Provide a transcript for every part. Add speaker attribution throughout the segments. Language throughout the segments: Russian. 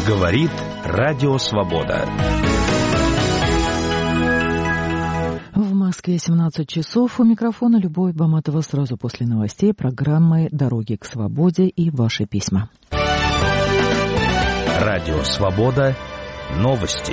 Speaker 1: Говорит Радио Свобода.
Speaker 2: В Москве 17 часов. У микрофона Любовь Баматова. Сразу после новостей программы «Дороги к свободе» и ваши письма.
Speaker 1: Радио Свобода. Новости.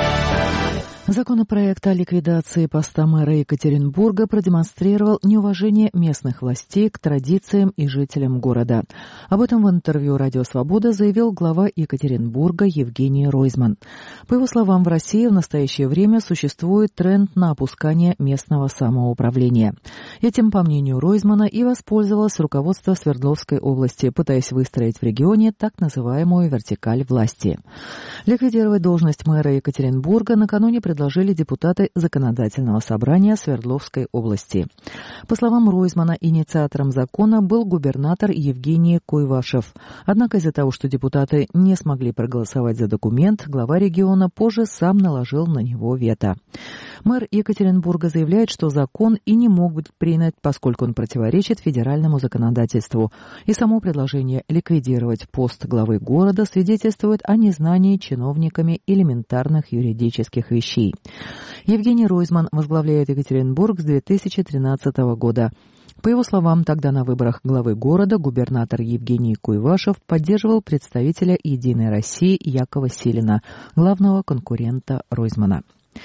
Speaker 2: Законопроект о ликвидации поста мэра Екатеринбурга продемонстрировал неуважение местных властей к традициям и жителям города. Об этом в интервью «Радио Свобода» заявил глава Екатеринбурга Евгений Ройзман. По его словам, в России в настоящее время существует тренд на опускание местного самоуправления. Этим, по мнению Ройзмана, и воспользовалось руководство Свердловской области, пытаясь выстроить в регионе так называемую вертикаль власти. Ликвидировать должность мэра Екатеринбурга накануне предложили депутаты Законодательного собрания Свердловской области. По словам Ройзмана, инициатором закона был губернатор Евгений Куйвашев. Однако из-за того, что депутаты не смогли проголосовать за документ, глава региона позже сам наложил на него вето. Мэр Екатеринбурга заявляет, что закон и не мог быть принят, поскольку он противоречит федеральному законодательству. И само предложение ликвидировать пост главы города свидетельствует о незнании чиновниками элементарных юридических вещей. Евгений Ройзман возглавляет Екатеринбург с 2013 года. По его словам, тогда на выборах главы города губернатор Евгений Куйвашев поддерживал представителя «Единой России» Якова Силина, главного конкурента Ройзмана.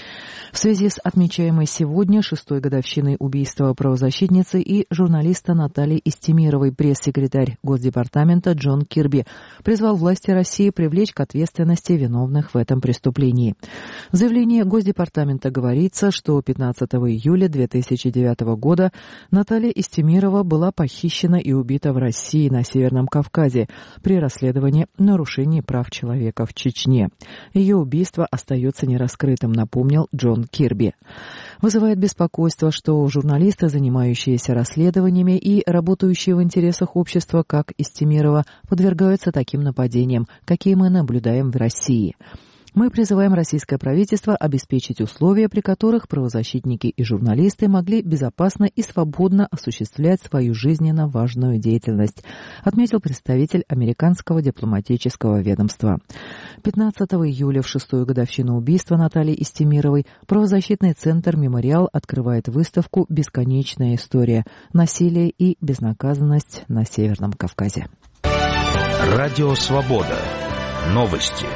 Speaker 2: В связи с отмечаемой сегодня 6-й годовщиной убийства правозащитницы и журналиста Натальи Истемировой пресс-секретарь Госдепартамента Джон Кирби призвал власти России привлечь к ответственности виновных в этом преступлении. В заявлении Госдепартамента говорится, что 15 июля 2009 года Наталья Истемирова была похищена и убита в России на Северном Кавказе при расследовании нарушений прав человека в Чечне. Ее убийство остается нераскрытым, напомнил Джон Кирби. Вызывает беспокойство, что журналисты, занимающиеся расследованиями и работающие в интересах общества, как Истемирова, подвергаются таким нападениям, какие мы наблюдаем в России. Мы призываем российское правительство обеспечить условия, при которых правозащитники и журналисты могли безопасно и свободно осуществлять свою жизненно важную деятельность, отметил представитель американского дипломатического ведомства. 15 июля в 6-ю годовщину убийства Натальи Истемировой правозащитный центр «Мемориал» открывает выставку «Бесконечная история. Насилие и безнаказанность на Северном Кавказе».
Speaker 1: Радио Свобода. Новости.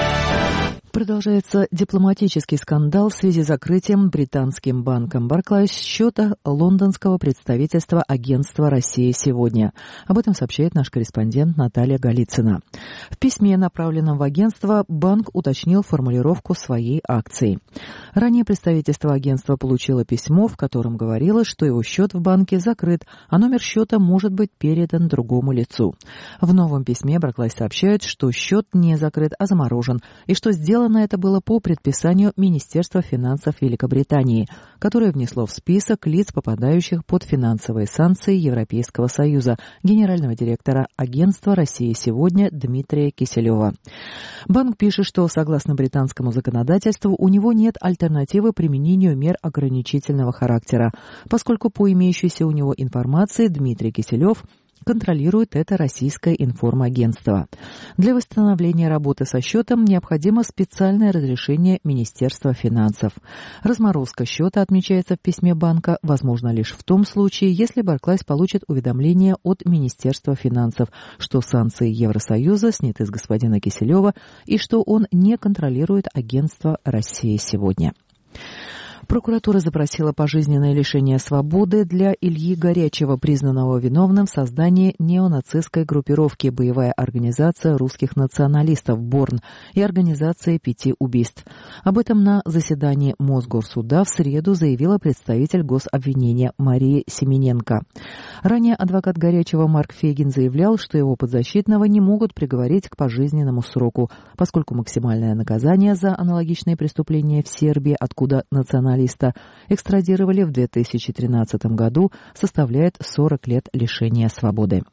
Speaker 2: Продолжается дипломатический скандал в связи с закрытием британским банком Barclays счета лондонского представительства агентства «Россия сегодня». Об этом сообщает наш корреспондент Наталья Голицына. В письме, направленном в агентство, банк уточнил формулировку своей акции. Ранее представительство агентства получило письмо, в котором говорилось, что его счет в банке закрыт, а номер счета может быть передан другому лицу. В новом письме Barclays сообщает, что счет не закрыт, а заморожен, и что сделано это было по предписанию Министерства финансов Великобритании, которое внесло в список лиц, попадающих под финансовые санкции Европейского Союза, генерального директора агентства «Россия сегодня» Дмитрия Киселева. Банк пишет, что согласно британскому законодательству у него нет альтернативы применению мер ограничительного характера, поскольку по имеющейся у него информации Дмитрий Киселев контролирует это российское информагентство. Для восстановления работы со счетом необходимо специальное разрешение Министерства финансов. Разморозка счета, отмечается в письме банка, возможно лишь в том случае, если Barclays получит уведомление от Министерства финансов, что санкции Евросоюза сняты с господина Киселева и что он не контролирует агентство «Россия сегодня». Прокуратура запросила пожизненное лишение свободы для Ильи Горячева, признанного виновным в создании неонацистской группировки «Боевая организация русских националистов Борн» и организации 5 убийств. Об этом на заседании Мосгорсуда в среду заявила представитель гособвинения Мария Семененко. Ранее адвокат Горячева Марк Фегин заявлял, что его подзащитного не могут приговорить к пожизненному сроку, поскольку максимальное наказание за аналогичные преступления в Сербии, откуда националисты экстрадировали в 2013 году, составляет 40 лет лишения свободы.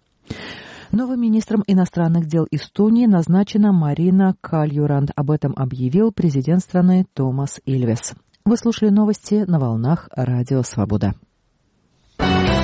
Speaker 2: Новым министром иностранных дел Эстонии назначена Марина Кальюранд. Об этом объявил президент страны Томас Ильвес. Вы слушали новости на волнах Радио Свобода.